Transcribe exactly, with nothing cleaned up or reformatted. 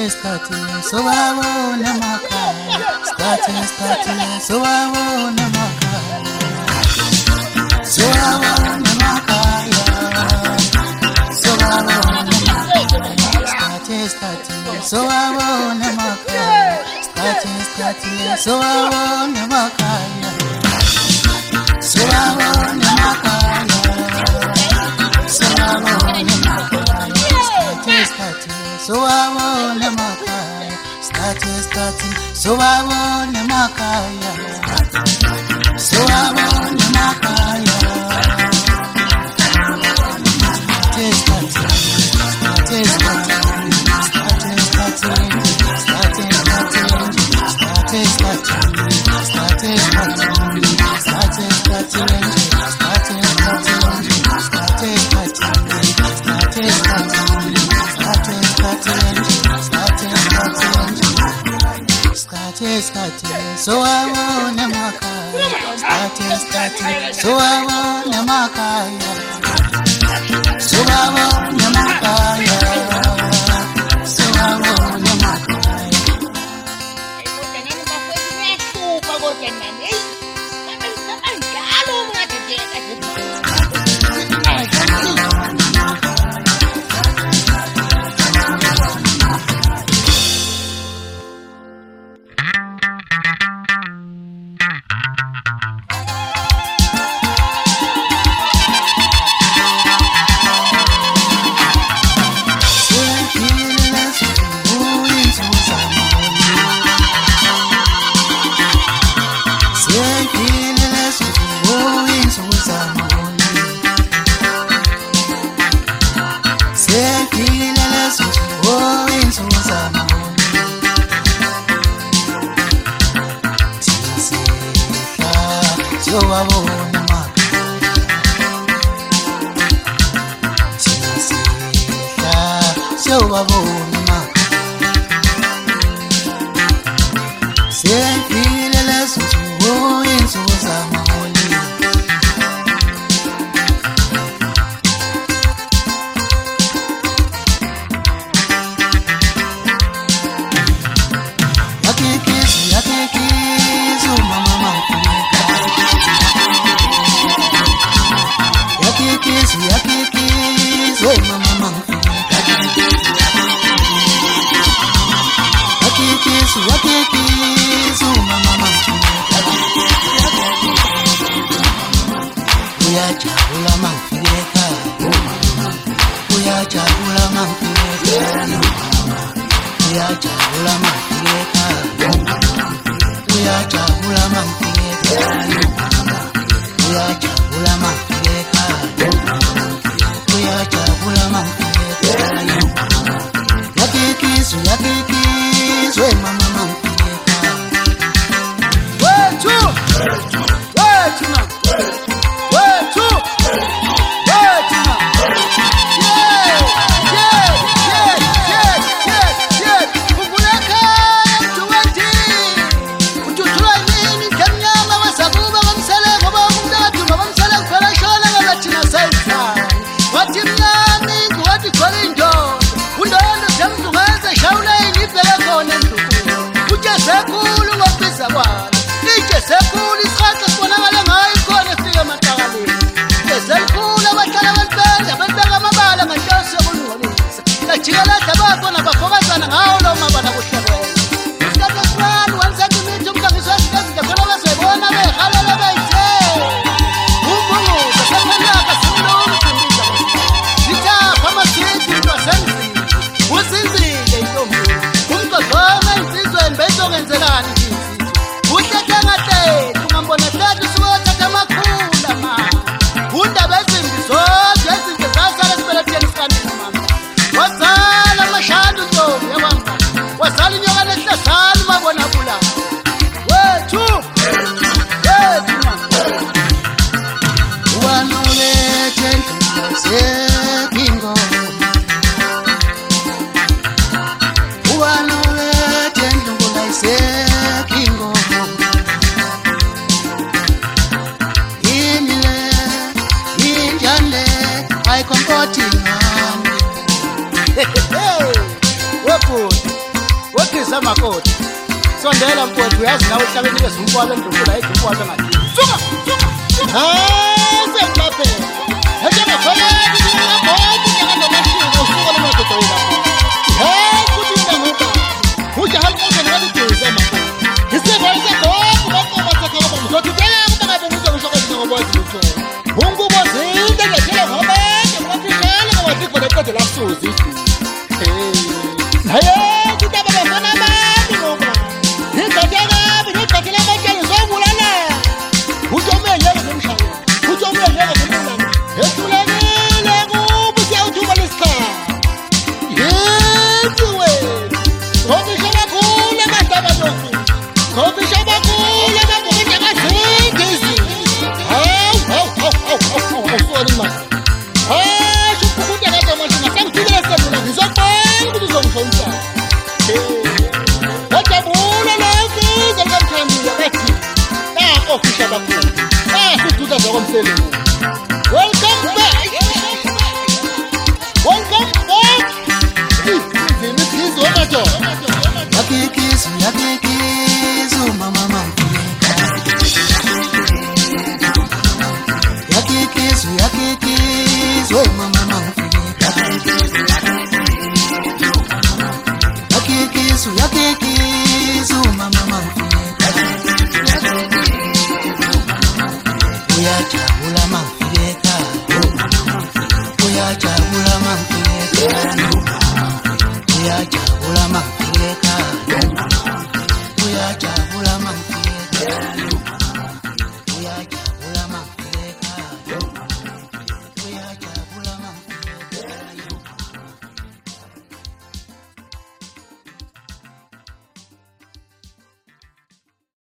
Skate, skate, so I wanna makaya. Skate, skate, so I wanna makaya. So I wanna makaya. So I wanna makaya. Skate, skate, so I wanna makaya. Skate, skate, so I wanna makaya. So I wanna makaya. So I wanna makaya. Skate, skate, so I wanna makaya. Skate, skate, so I wanna makaya. So I wanna makaya. Skate, skate, skate, skate, skate, skate, skate, so I wanna makaya. Skate, skate, so I wanna makaya. So I wanna makaya. So I wanna makaya. So I wanna so I wanna say feel a lesson to go in so I'm only I can't kiss, I can't kiss, oh mama, I can't kiss, I can't kiss, oh mama. Wakiki, so mama, we are Jabula Manfileka, we are Jabula Manfileka, we are Jabula Manfileka, we are Jabula Manfileka, we are Jabula Manfileka, we are Jabula Manfileka, Wakiki, so Wakiki, so mama. Sekulu ngopisa bwana, ije sekulu isikhathi sibonakala ngayo. Wekhiza makoti. Sondela mfowethu uyazi nawe ehlabeni lezimfwana endukula edukwaza ngathi. Suka, suka, suka. Hayi senglaphela. Heke ngakhona ngiyabona njengamashini usuka lemadoda wena. Hayi kuthi ndamuka. Uja halmoze ngalidiza mama. Isebe isegogo bakoma sakhala bomzothi phela mntangabe ngizongisho ngobathi utho. Mungu bozinto ngejela ngoba ngaphishala ngathi khona eqede la suzi. Hey. Hayi kuthi abafana abantu ngoba. Ngicatela ngicatela amatshela zongulana. Ujomenye ngomshaya. Ujomenye ngomlana. Esulekile kubu siyawuthuma lesikhala. Yethi we. Ngobisha bakhulu abadaba lokhu. Ngobisha bakhulu abagubha ngazingizi. Hawu hawu hawu hawu awusoni manje. Hayi ubukunde ngaze manje ngasangithile selula ngizokubona ukuthi uzongishonisa. Wajabula lokhu ngamthambile bathi. Nakho fisha bakhulu. Ah siduda zakomsebenzi. Welcome back. Welcome back. Izini sizona jo. Yakikisu, yakikisu, mama mangifika. Yakikisu, yakikisu, we mama mangifika. Yakikisu, yakikisu.